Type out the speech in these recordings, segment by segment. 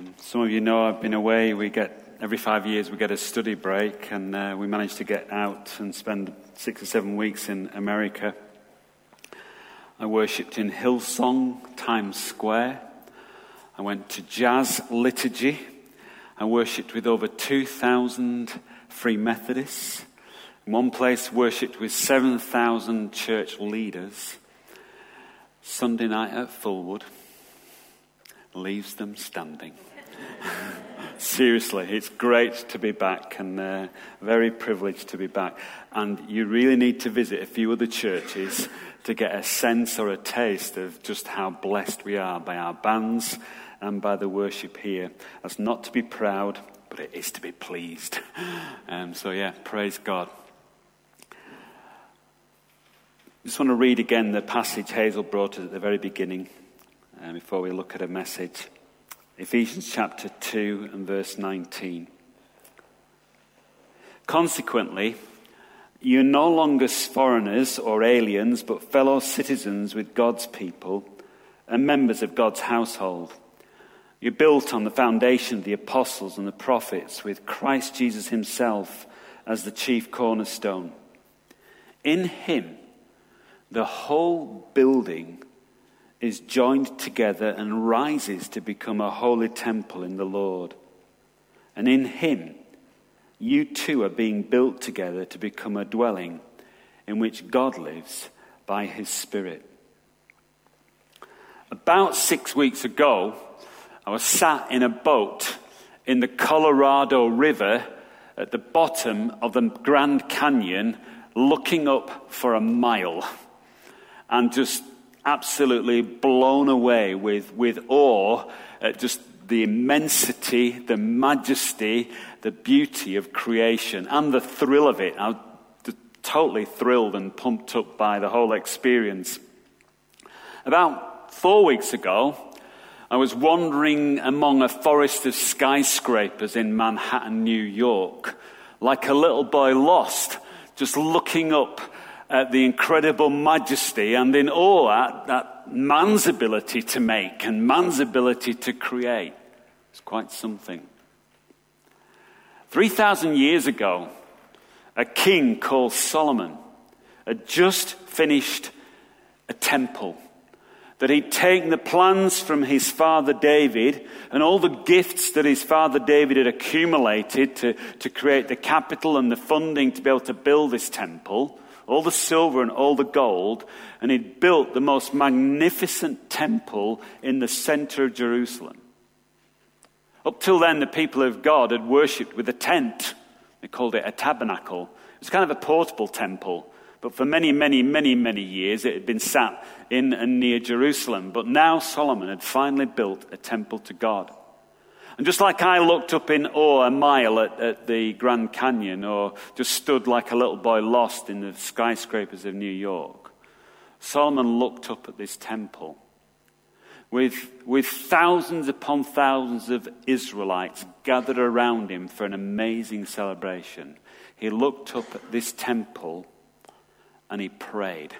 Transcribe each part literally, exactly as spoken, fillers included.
Um, some of you know I've been away. We get every five years we get a study break, and uh, we managed to get out and spend six or seven weeks in America. I worshipped in Hillsong, Times Square. I went to Jazz Liturgy. I worshipped with over two thousand Free Methodists. In one place, worshipped with seven thousand church leaders. Sunday night at Fullwood leaves them standing. Seriously, it's great to be back, and uh, very privileged to be back. And you really need to visit a few other churches to get a sense or a taste of just how blessed we are by our bands and by the worship here. That's not to be proud, but it is to be pleased. Um, so yeah, praise God. I just want to read again the passage Hazel brought us at the very beginning uh, before we look at a message. Ephesians chapter two and verse nineteen. Consequently, you're no longer foreigners or aliens, but fellow citizens with God's people and members of God's household. You're built on the foundation of the apostles and the prophets, with Christ Jesus himself as the chief cornerstone. In him, the whole building is joined together and rises to become a holy temple in the Lord. And in him, you too are being built together to become a dwelling in which God lives by his Spirit. About six weeks ago, I was sat in a boat in the Colorado River at the bottom of the Grand Canyon, looking up for a mile, and just absolutely blown away with, with awe at just the immensity, the majesty, the beauty of creation, and the thrill of it. I was totally thrilled and pumped up by the whole experience. About four weeks ago, I was wandering among a forest of skyscrapers in Manhattan, New York, like a little boy lost, just looking up at the incredible majesty and in awe at, at man's ability to make and man's ability to create. It's quite something. three thousand years ago, a king called Solomon had just finished a temple that he'd taken the plans from his father David and all the gifts that his father David had accumulated to, to create the capital and the funding to be able to build this temple, all the silver and all the gold, and he'd built the most magnificent temple in the center of Jerusalem. Up till then, the people of God had worshipped with a tent. They called it a tabernacle. It was kind of a portable temple. But for many, many, many, many years, it had been sat in and near Jerusalem. But now Solomon had finally built a temple to God. And just like I looked up in awe a mile at, at the Grand Canyon, or just stood like a little boy lost in the skyscrapers of New York, Solomon looked up at this temple with, with thousands upon thousands of Israelites gathered around him for an amazing celebration. He looked up at this temple and he prayed.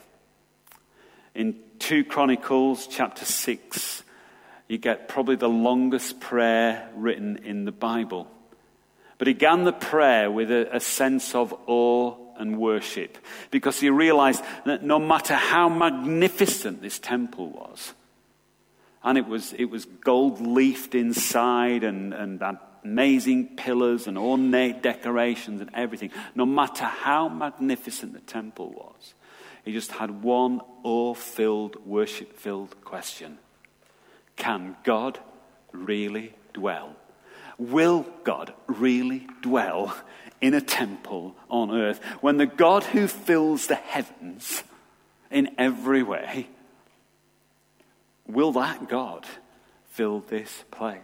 In Second Chronicles chapter six, you get probably the longest prayer written in the Bible. But he began the prayer with a, a sense of awe and worship, because he realized that no matter how magnificent this temple was, and it was it was gold-leafed inside and, and had amazing pillars and ornate decorations and everything, no matter how magnificent the temple was, he just had one awe-filled, worship-filled question. Can God really dwell? Will God really dwell in a temple on earth when the God who fills the heavens in every way, will that God fill this place?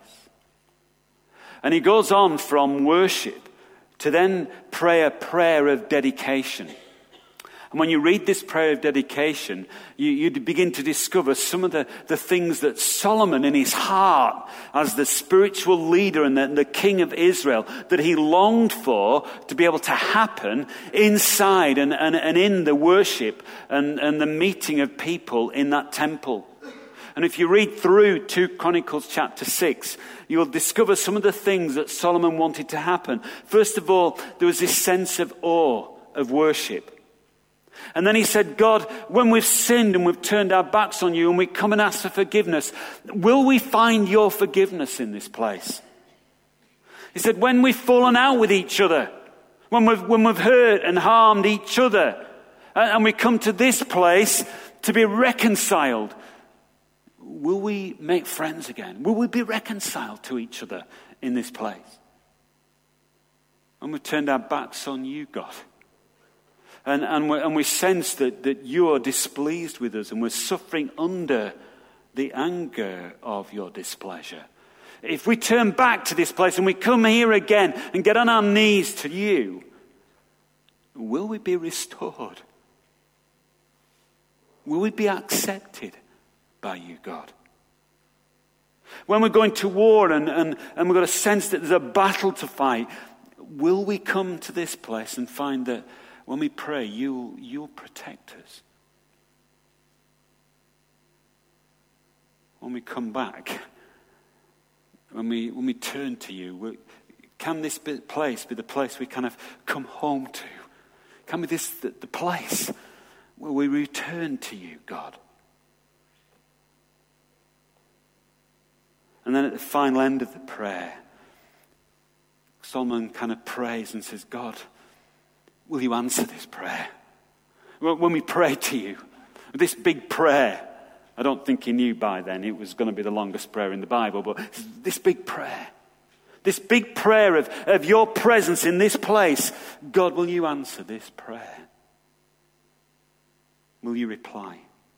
And he goes on from worship to then pray a prayer of dedication. And when you read this prayer of dedication, you, you begin to discover some of the, the things that Solomon in his heart, as the spiritual leader and the, the king of Israel, that he longed for to be able to happen inside and, and, and in the worship and, and the meeting of people in that temple. And if you read through Second Chronicles chapter six, you'll discover some of the things that Solomon wanted to happen. First of all, there was this sense of awe, of worship. And then he said, God, when we've sinned and we've turned our backs on you and we come and ask for forgiveness, will we find your forgiveness in this place? He said, when we've fallen out with each other, when we've, when we've hurt and harmed each other, and we come to this place to be reconciled, will we make friends again? Will we be reconciled to each other in this place? When we've turned our backs on you, God, and, and, we, and we sense that, that you are displeased with us and we're suffering under the anger of your displeasure. If we turn back to this place and we come here again and get on our knees to you, will we be restored? Will we be accepted by you, God? When we're going to war and, and, and we've got a sense that there's a battle to fight, will we come to this place and find that when we pray, you'll, you'll protect us? When we come back, when we, when we turn to you, can this be, place be the place we kind of come home to? Can be this the, the place where we return to you, God? And then at the final end of the prayer, Solomon kind of prays and says, God, will you answer this prayer? When we pray to you, this big prayer, I don't think he knew by then it was going to be the longest prayer in the Bible, but this big prayer, this big prayer of, of your presence in this place, God, will you answer this prayer? Will you reply?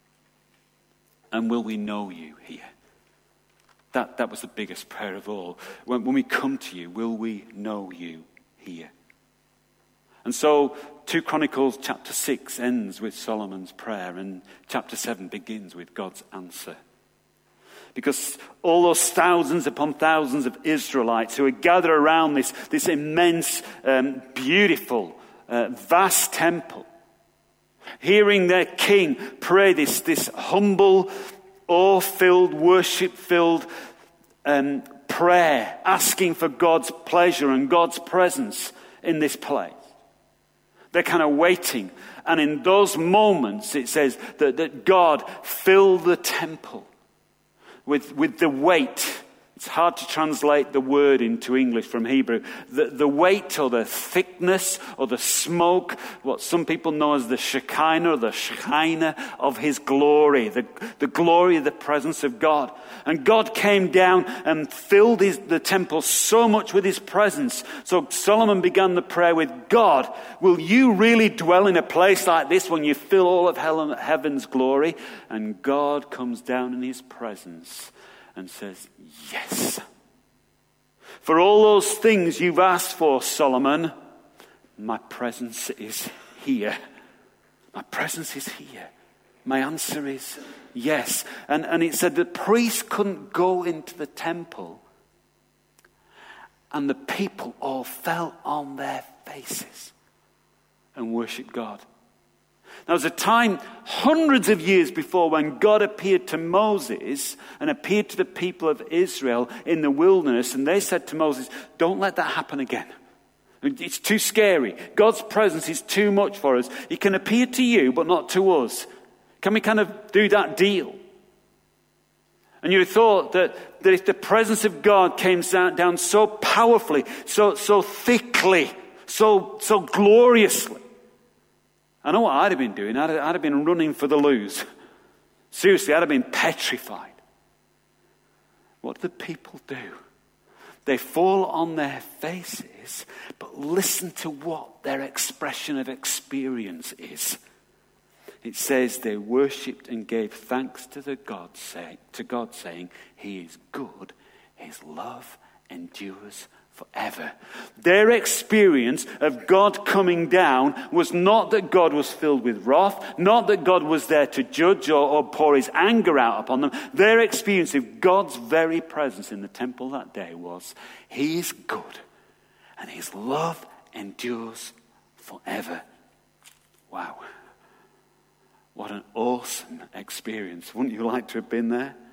And will we know you here? That, that was the biggest prayer of all. When, when we come to you, will we know you here? And so, Second Chronicles chapter six ends with Solomon's prayer, and chapter seven begins with God's answer. Because all those thousands upon thousands of Israelites who are gathered around this, this immense, um, beautiful, uh, vast temple, hearing their king pray this, this humble, awe-filled, worship-filled um, prayer, asking for God's pleasure and God's presence in this place. They're kind of waiting. And in those moments, it says that, that God filled the temple with, with the weight. It's hard to translate the word into English from Hebrew. The, the weight or the thickness or the smoke, what some people know as the Shekinah or the Shekinah of his glory, the, the glory of the presence of God. And God came down and filled his, the temple so much with his presence. So Solomon began the prayer with, God, will you really dwell in a place like this when you fill all of hell, heaven's glory? And God comes down in his presence and says, yes. For all those things you've asked for, Solomon, my presence is here. My presence is here. My answer is yes. And, and it said the priests couldn't go into the temple, and the people all fell on their faces and worshiped God. There was a time hundreds of years before when God appeared to Moses and appeared to the people of Israel in the wilderness, and they said to Moses, don't let that happen again. It's too scary. God's presence is too much for us. He can appear to you, but not to us. Can we kind of do that deal? And you thought that, that if the presence of God came down so powerfully, so, so thickly, so, so gloriously, I know what I'd have been doing. I'd, I'd have been running for the lose. Seriously, I'd have been petrified. What do the people do? They fall on their faces, but listen to what their expression of experience is. It says they worshipped and gave thanks to the God, say, to God, saying, He is good, His love endures forever. Their experience of God coming down was not that God was filled with wrath, not that God was there to judge or, or pour his anger out upon them. Their experience of God's very presence in the temple that day was, He is good and His love endures forever. Wow. What an awesome experience. Wouldn't you like to have been there?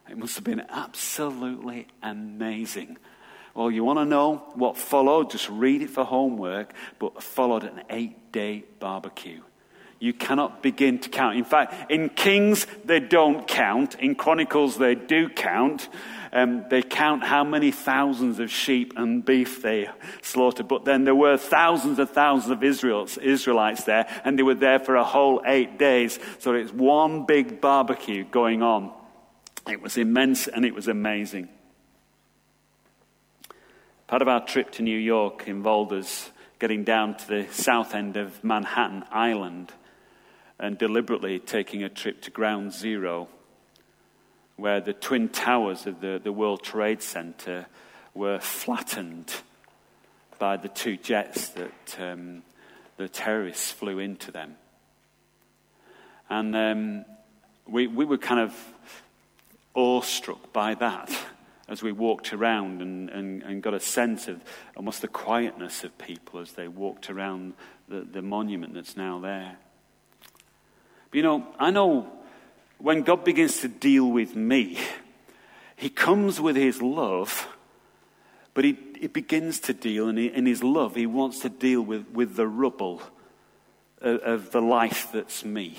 It must have been absolutely amazing. Well, you want to know what followed? Just read it for homework, but followed an eight-day barbecue. You cannot begin to count. In fact, in Kings, they don't count. In Chronicles, they do count. Um, they count how many thousands of sheep and beef they slaughtered. But then there were thousands and thousands of Israels, Israelites there, and they were there for a whole eight days. So it's one big barbecue going on. It was immense and it was amazing. Part of our trip to New York involved us getting down to the south end of Manhattan Island and deliberately taking a trip to Ground Zero, where the twin towers of the, the World Trade Center were flattened by the two jets that um, the terrorists flew into them. And um, we, we were kind of awestruck by that as we walked around and, and, and got a sense of almost the quietness of people as they walked around the, the monument that's now there. But you know, I know when God begins to deal with me, he comes with his love, but he, he begins to deal, and he, in his love, he wants to deal with, with the rubble of, of the life that's me.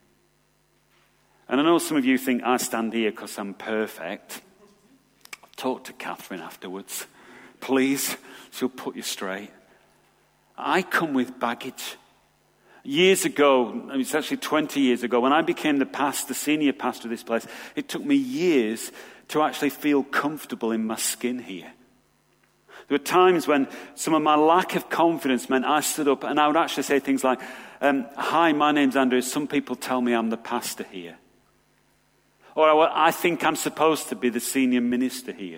And I know some of you think I stand here because I'm perfect. Talk to Catherine afterwards. Please, she'll put you straight. I come with baggage. Years ago, it's actually twenty years ago, when I became the pastor, senior pastor of this place, it took me years to actually feel comfortable in my skin here. There were times when some of my lack of confidence meant I stood up and I would actually say things like, um, hi, my name's Andrew. Some people tell me I'm the pastor here. Or I think I'm supposed to be the senior minister here.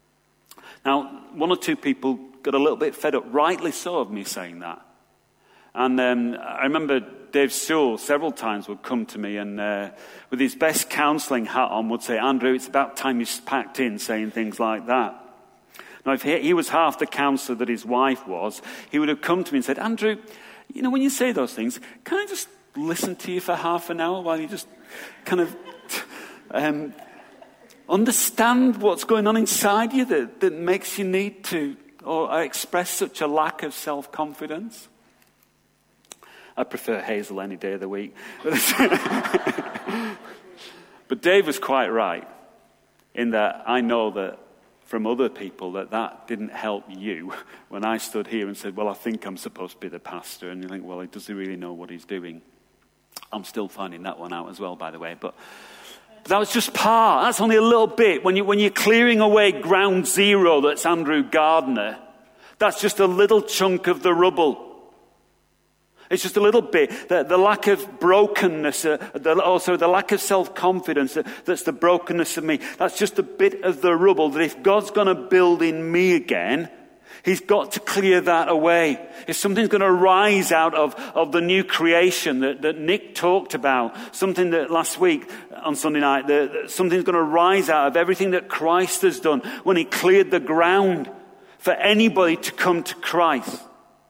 Now, one or two people got a little bit fed up, rightly so, of me saying that. And um, I remember Dave Sewell several times would come to me and uh, with his best counselling hat on would say, Andrew, it's about time you packed in, saying things like that. Now, if he, he was half the counsellor that his wife was, he would have come to me and said, Andrew, you know, when you say those things, can I just listen to you for half an hour while you just kind of... Um, understand what's going on inside you that, that makes you need to or express such a lack of self-confidence. I prefer Hazel any day of the week. But Dave was quite right in that I know that from other people that that didn't help you when I stood here and said, well, I think I'm supposed to be the pastor. And you think, well, does he really know what he's doing? I'm still finding that one out as well, by the way. But But that was just part. That's only a little bit. When, you, when you're clearing away ground zero, that's Andrew Gardner, that's just a little chunk of the rubble. It's just a little bit. The, the lack of brokenness, uh, the, also the lack of self-confidence, uh, that's the brokenness of me. That's just a bit of the rubble that if God's going to build in me again, he's got to clear that away. If something's going to rise out of, of the new creation that, that Nick talked about, something that last week on Sunday night, that, that something's going to rise out of everything that Christ has done when he cleared the ground for anybody to come to Christ.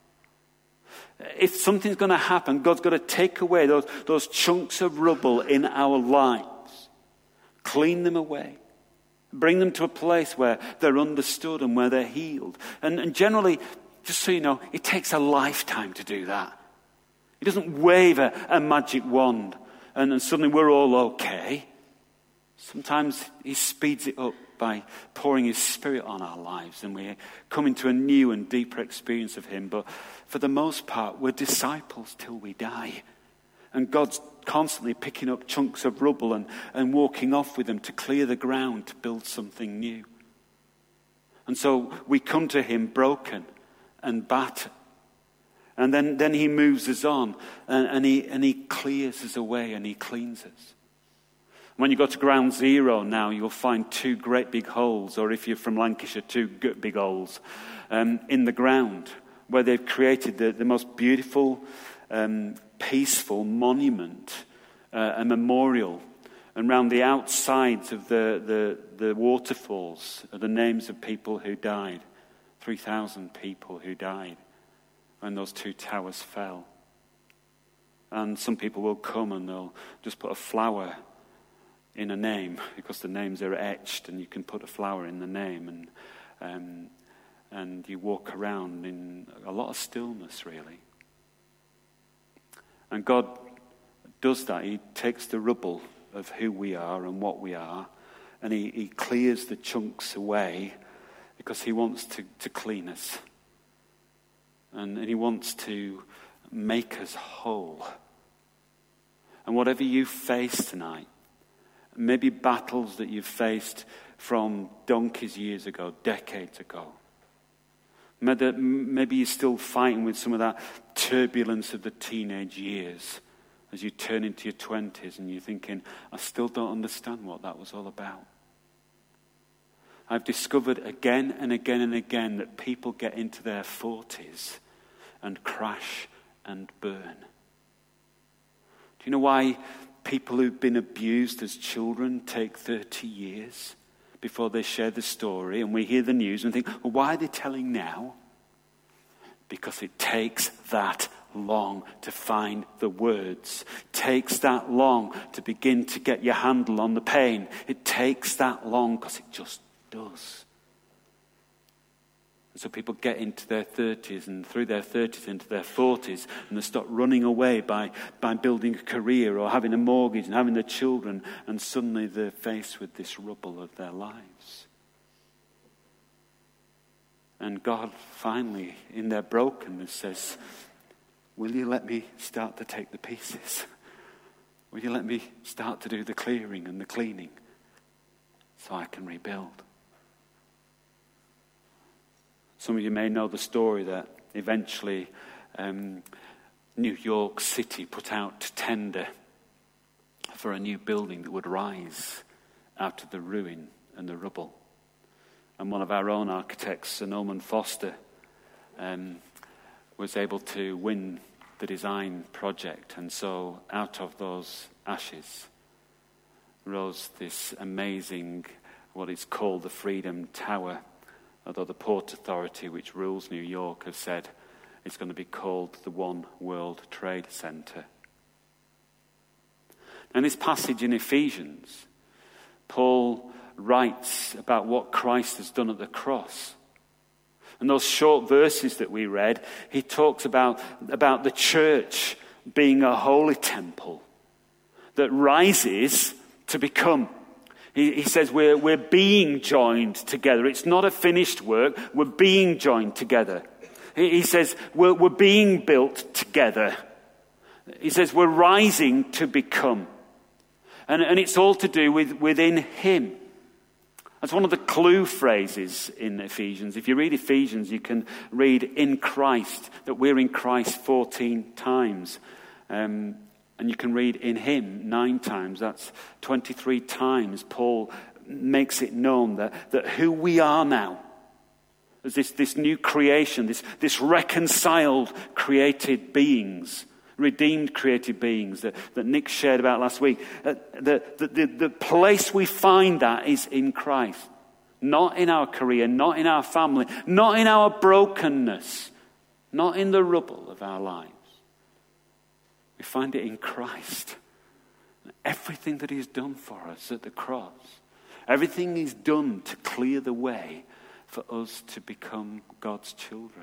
If something's going to happen, God's got to take away those, those chunks of rubble in our lives, clean them away. Bring them to a place where they're understood and where they're healed. And, and generally, just so you know, it takes a lifetime to do that. He doesn't wave a, a magic wand and, and suddenly we're all okay. Sometimes he speeds it up by pouring his Spirit on our lives and we come into a new and deeper experience of him. But for the most part, we're disciples till we die. And God's constantly picking up chunks of rubble and, and walking off with them to clear the ground to build something new. And so we come to him broken and battered. And then, then he moves us on and, and, he, and he clears us away and he cleans us. When you go to ground zero now, you'll find two great big holes, or if you're from Lancashire, two big holes um, in the ground where they've created the, the most beautiful um peaceful monument, uh, a memorial. And around the outsides of the, the, the waterfalls are the names of people who died. three thousand people who died when those two towers fell. And some people will come and they'll just put a flower in a name, because the names are etched and you can put a flower in the name, and um, and you walk around in a lot of stillness, really. And God does that. He takes the rubble of who we are and what we are, and he, he clears the chunks away because he wants to, to clean us. And, and he wants to make us whole. And whatever you face tonight, maybe battles that you've faced from donkeys years ago, decades ago. Maybe, maybe you're still fighting with some of that turbulence of the teenage years as you turn into your twenties and you're thinking, I still don't understand what that was all about. I've discovered again and again and again that people get into their forties and crash and burn. Do you know why people who've been abused as children take thirty years before they share the story, and we hear the news and think, well, why are they telling now? Because it takes that long to find the words. It takes that long to begin to get your handle on the pain. It takes that long because it just does. And so people get into their thirties, and through their thirties into their forties, and they start running away by, by building a career or having a mortgage and having the children, and suddenly they're faced with this rubble of their lives. And God finally, in their brokenness, says, will you let me start to take the pieces? Will you let me start to do the clearing and the cleaning so I can rebuild? Some of you may know the story that eventually um, New York City put out tender for a new building that would rise out of the ruin and the rubble. And one of our own architects, Sir Norman Foster, um, was able to win the design project. And so out of those ashes rose this amazing, what is called the Freedom Tower. Although the Port Authority, which rules New York, has said it's going to be called the One World Trade Center. And this passage in Ephesians, Paul writes about what Christ has done at the cross. And those short verses that we read, he talks about, about the church being a holy temple that rises to become. He, he says we're, we're being joined together. It's not a finished work. We're being joined together. He, he says we're, we're being built together. He says we're rising to become. And, and it's all to do with within him. That's one of the clue phrases in Ephesians. If you read Ephesians, you can read in Christ, that we're in Christ fourteen times. Um, and you can read in him nine times. That's twenty-three times Paul makes it known that, that who we are now, as this, this new creation, this, this reconciled created beings, redeemed created beings that, that Nick shared about last week. Uh, the, the, the, the place we find that is in Christ. Not in our career, not in our family, not in our brokenness, not in the rubble of our lives. We find it in Christ. Everything that he's done for us at the cross. Everything he's done to clear the way for us to become God's children.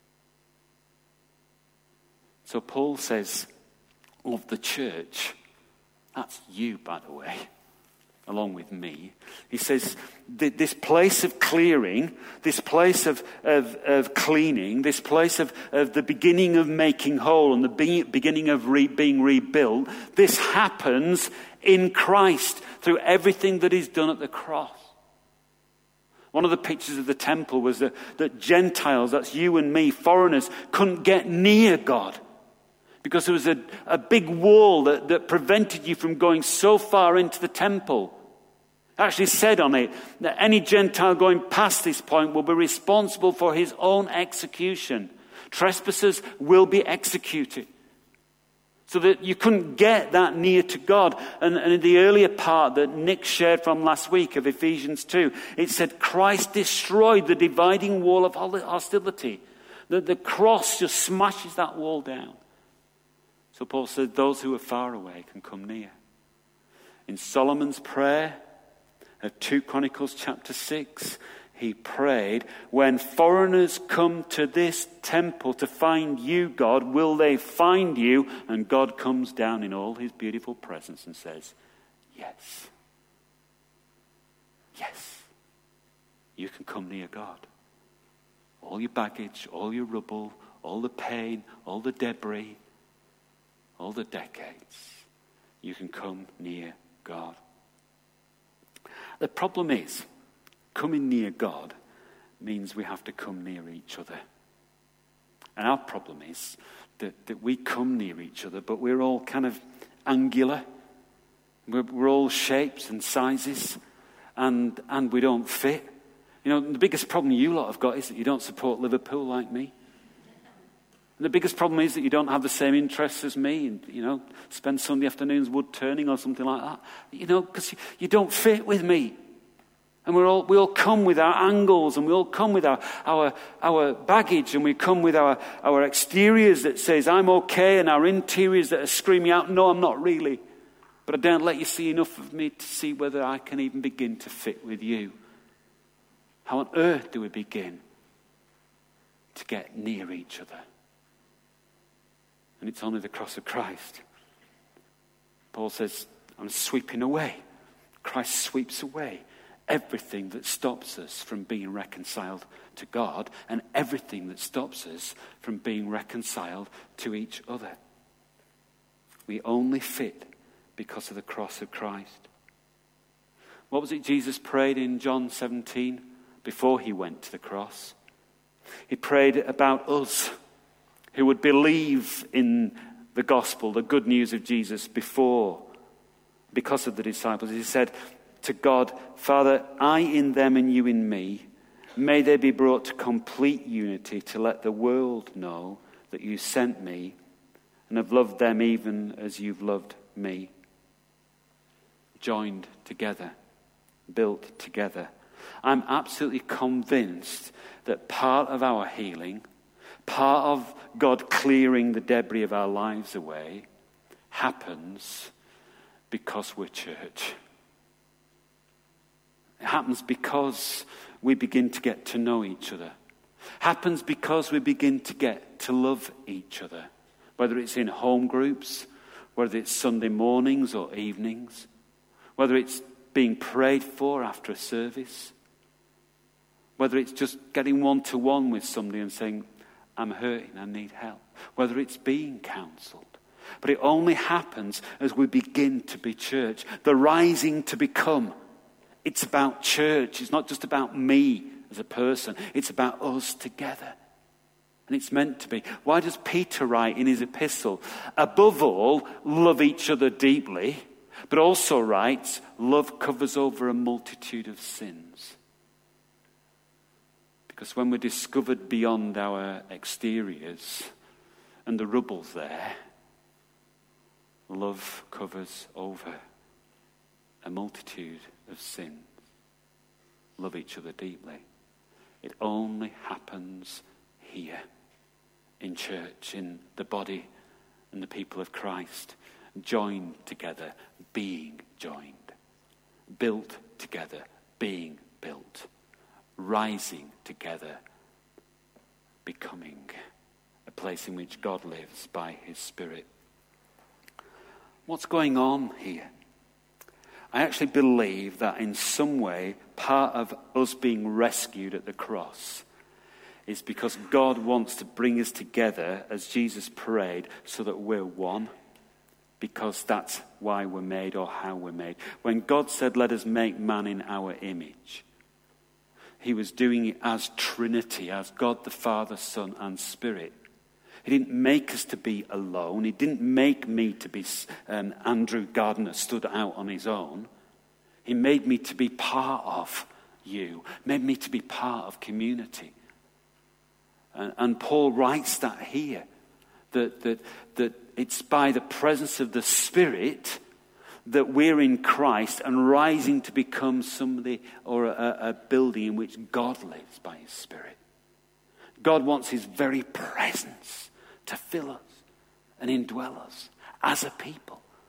So Paul says of the church, that's you, by the way, along with me. He says this place of clearing, this place of, of, of cleaning, this place of, of the beginning of making whole and the be- beginning of re- being rebuilt, this happens in Christ through everything that he's done at the cross. One of the pictures of the temple was that, that Gentiles, that's you and me, foreigners, couldn't get near God. Because there was a, a big wall that, that prevented you from going so far into the temple. It actually said on it that any Gentile going past this point will be responsible for his own execution. Trespassers will be executed. So that you couldn't get that near to God. And, and in the earlier part that Nick shared from last week of Ephesians two, it said Christ destroyed the dividing wall of hostility. The, the cross just smashes that wall down. So Paul said those who are far away can come near. In Solomon's prayer of Second Chronicles chapter six, he prayed, when foreigners come to this temple to find you, God, will they find you? And God comes down in all his beautiful presence and says, yes. Yes. You can come near God. All your baggage, all your rubble, all the pain, all the debris, all the decades, you can come near God. The problem is, coming near God means we have to come near each other. And our problem is that, that we come near each other, but we're all kind of angular. We're, we're all shapes and sizes, and and we don't fit. You know, the biggest problem you lot have got is that you don't support Liverpool like me. And the biggest problem is that you don't have the same interests as me, and, you know, spend Sunday afternoons wood turning or something like that. You know, because you, you don't fit with me. And we're all, we all come with our angles, and we all come with our, our, our baggage, and we come with our, our exteriors that says, I'm okay, and our interiors that are screaming out, no, I'm not really. But I don't let you see enough of me to see whether I can even begin to fit with you. How on earth do we begin to get near each other? And it's only the cross of Christ. Paul says, I'm sweeping away. Christ sweeps away everything that stops us from being reconciled to God, and everything that stops us from being reconciled to each other. We only fit because of the cross of Christ. What was it Jesus prayed in John seventeen before he went to the cross? He prayed about us who would believe in the gospel, the good news of Jesus, before, because of the disciples. He said to God, Father, I in them and you in me, may they be brought to complete unity, to let the world know that you sent me and have loved them even as you've loved me. Joined together, built together. I'm absolutely convinced that part of our healing, part of God clearing the debris of our lives away, happens because we're church. It happens because we begin to get to know each other. Happens because we begin to get to love each other. Whether it's in home groups, whether it's Sunday mornings or evenings, whether it's being prayed for after a service, whether it's just getting one-to-one with somebody and saying, I'm hurting, I need help. Whether it's being counselled. But it only happens as we begin to be church. The rising to become. It's about church. It's not just about me as a person. It's about us together. And it's meant to be. Why does Peter write in his epistle, above all, love each other deeply, but also writes, love covers over a multitude of sins? Because when we're discovered beyond our exteriors and the rubble's there, love covers over a multitude of sins. Love each other deeply. It only happens here in church, in the body and the people of Christ, joined together, being joined, built together, being built, rising together, becoming a place in which God lives by his Spirit. What's going on here? I actually believe that in some way, part of us being rescued at the cross is because God wants to bring us together as Jesus prayed so that we're one. Because that's why we're made or how we're made. When God said, let us make man in our image, he was doing it as Trinity, as God the Father, Son, and Spirit. He didn't make us to be alone. He didn't make me to be um, Andrew Gardner stood out on his own. He made me to be part of you, made me to be part of community. And, and Paul writes that here, that, that, that it's by the presence of the Spirit that we're in Christ and rising to become somebody or a, a building in which God lives by his Spirit. God wants his very presence to fill us and indwell us as a people.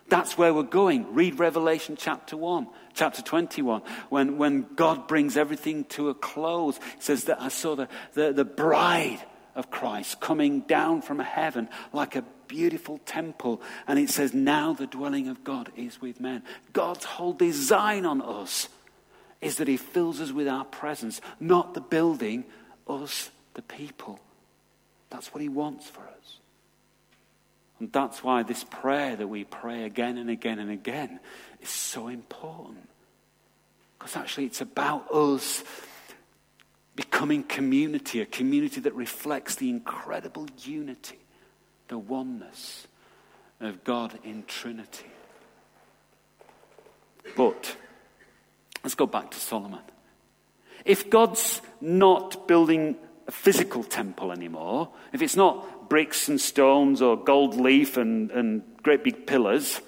That's where we're going. Read Revelation chapter one, chapter twenty-one, when, when God brings everything to a close. It says that I saw the, the, the bride of Christ coming down from heaven like a beautiful temple. And it says, now the dwelling of God is with men. God's whole design on us is that he fills us with our presence, not the building, us, the people. That's what he wants for us. And that's why this prayer that we pray again and again and again is so important. Because actually it's about us becoming community, a community that reflects the incredible unity, the oneness of God in Trinity. But let's go back to Solomon. If God's not building a physical temple anymore, if it's not bricks and stones or gold leaf and, and great big pillars,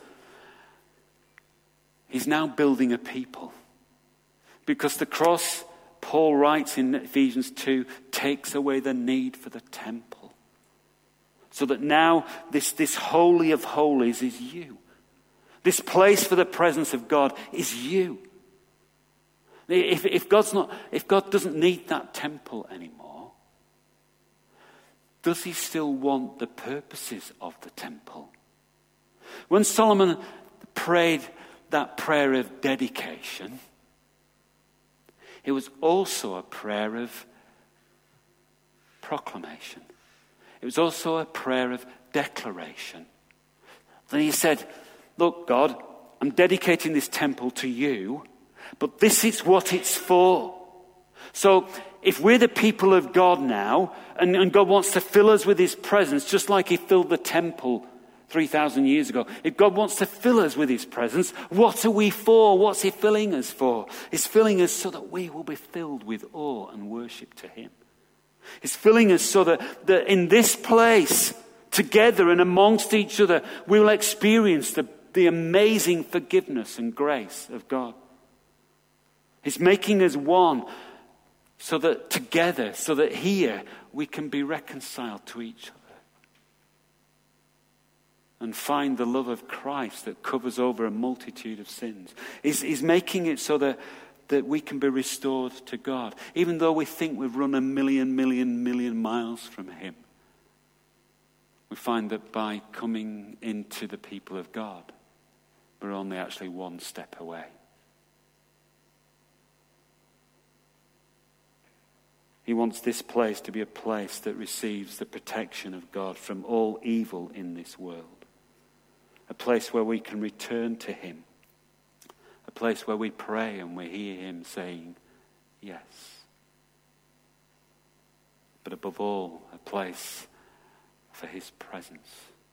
he's now building a people. Because the cross, Paul writes in Ephesians two, takes away the need for the temple. So that now this, this holy of holies is you. This place for the presence of God is you. If, if God's not, if God doesn't need that temple anymore, does he still want the purposes of the temple? When Solomon prayed that prayer of dedication, it was also a prayer of proclamation. It was also a prayer of declaration. Then he said, look, God, I'm dedicating this temple to you, but this is what it's for. So if we're the people of God now, and, and God wants to fill us with his presence, just like he filled the temple three thousand years ago. If God wants to fill us with his presence, what are we for? What's he filling us for? He's filling us so that we will be filled with awe and worship to him. He's filling us so that, that in this place, together and amongst each other, we will experience the, the amazing forgiveness and grace of God. He's making us one so that together, so that here we can be reconciled to each other and find the love of Christ that covers over a multitude of sins. He's, he's making it so that, that we can be restored to God. Even though we think we've run a million, million, million miles from him, we find that by coming into the people of God, we're only actually one step away. He wants this place to be a place that receives the protection of God from all evil in this world. A place where we can return to him. A place where we pray and we hear him saying, yes. But above all, a place for his presence.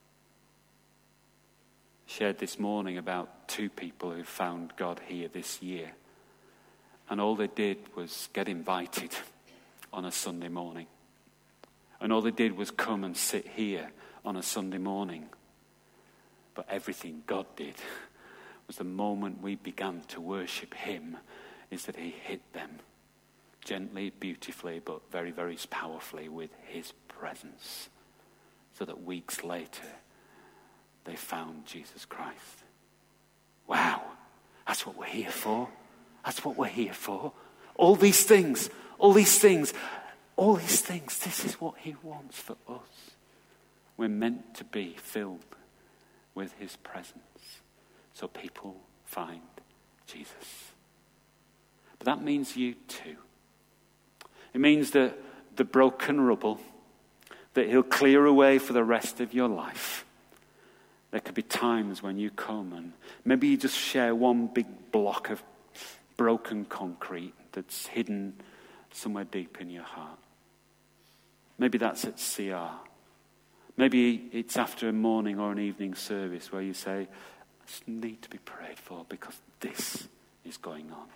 I shared this morning about two people who found God here this year. And all they did was get invited on a Sunday morning. And all they did was come and sit here on a Sunday morning. But everything God did was the moment we began to worship him is that he hit them gently, beautifully, but very, very powerfully with his presence. So that weeks later, they found Jesus Christ. Wow, that's what we're here for. That's what we're here for. All these things, all these things, all these things, this is what he wants for us. We're meant to be filled with his presence so people find Jesus. But that means you too. It means that the broken rubble that he'll clear away for the rest of your life. There could be times when you come and maybe you just share one big block of broken concrete that's hidden somewhere deep in your heart. Maybe that's at C R. Maybe it's after a morning or an evening service where you say, I just need to be prayed for because this is going on.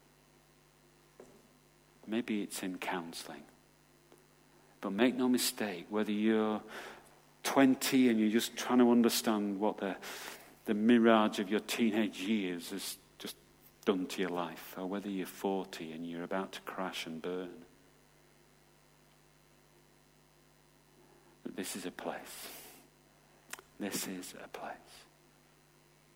Maybe it's in counselling. But make no mistake, whether you're twenty and you're just trying to understand what the, the mirage of your teenage years has just done to your life, or whether you're forty and you're about to crash and burn, that this is a place. This is a place.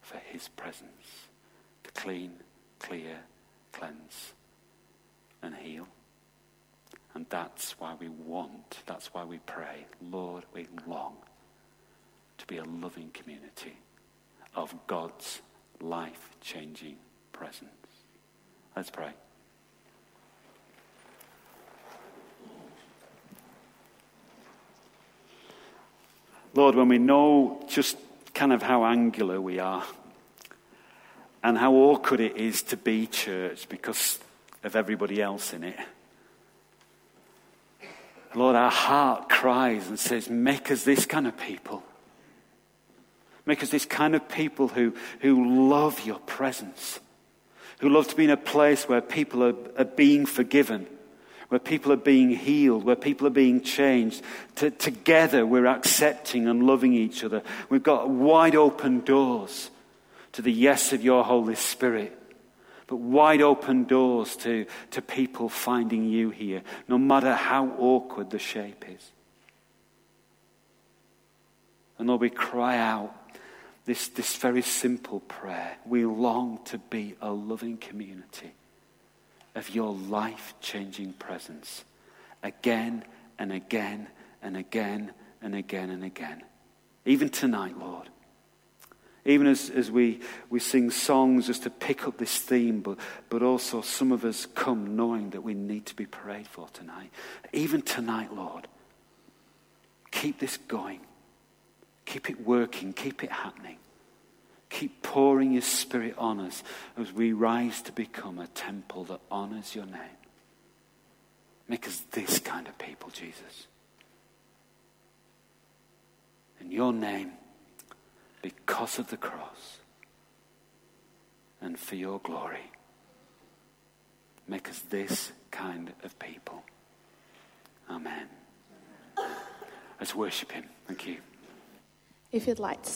for his presence to clean, clear, cleanse, and heal. And that's why we want, that's why we pray, Lord, we long to be a loving community of God's life-changing presence. Let's pray. Lord, when we know just kind of how angular we are and how awkward it is to be church because of everybody else in it, Lord, our heart cries and says, make us this kind of people. Make us this kind of people who, who love your presence, who love to be in a place where people are, are being forgiven, where people are being healed, where people are being changed. To, together we're accepting and loving each other. We've got wide open doors to the yes of your Holy Spirit, but wide open doors to, to people finding you here, no matter how awkward the shape is. And Lord, we cry out this, this very simple prayer. We long to be a loving community of your life-changing presence again and again and again and again and again. Even tonight, Lord. Even as, as we, we sing songs just to pick up this theme, but, but also some of us come knowing that we need to be prayed for tonight. Even tonight, Lord, keep this going. Keep it working. Keep it happening. Keep pouring your Spirit on us as we rise to become a temple that honors your name. Make us this kind of people, Jesus. In your name, because of the cross and for your glory, make us this kind of people. Amen. Let's worship him. Thank you. If you'd like to